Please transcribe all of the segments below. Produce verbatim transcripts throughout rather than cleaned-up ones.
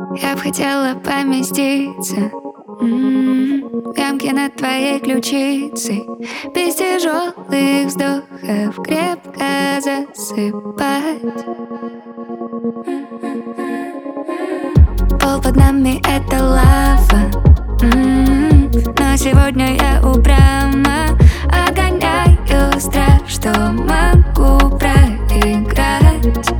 Я б хотела поместиться м-м, в ямке над твоей ключицей, без тяжелых вздохов крепко засыпать. Пол под нами — это лава, м-м, но сегодня я упрямо отгоняю страх, что могу проиграть.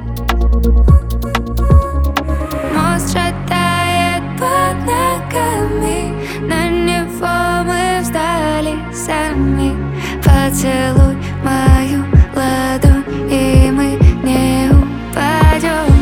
Мост шатает под ногами, на него мы встали сами. Поцелуй мою ладонь, и мы не упадем.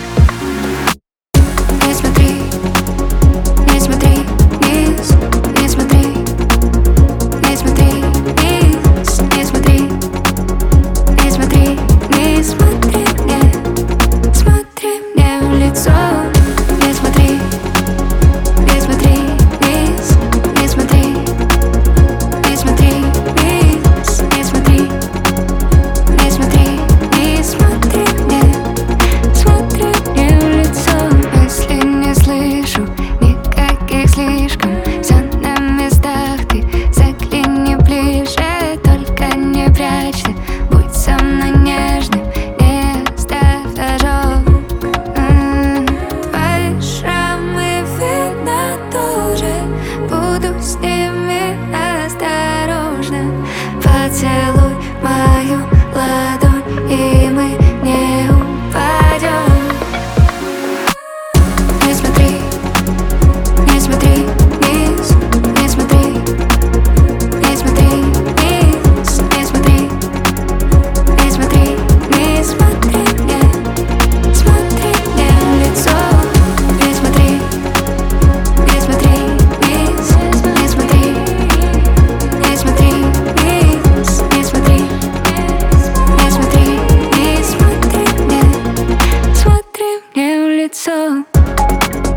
Не смотри, не смотри вниз, не смотри, не смотри вниз, не смотри, не смотри, не смотри мне, смотри мне в лицо. Не смотри, не смотри вниз, не смотри, не смотри вниз, не смотри, не смотри, не смотри мне, смотри мне в лицо. Если не слышу никаких слишком, все на местах, ты загляни ближе, только не прячься, будь со мной нежным, не оставь ожог. М, Твои шрамы видно тоже, буду с ними осторожна. Поцелуй мою ладонь, и мы не упадем. Не смотри, не смотри вниз, не смотри, не смотри вниз, не смотри, не смотри, не смотри мне, смотри мне в лицо. Не смотри, не смотри вниз, не смотри, не смотри вниз, не смотри, не смотри, не смотри мне, смотри мне в лицо.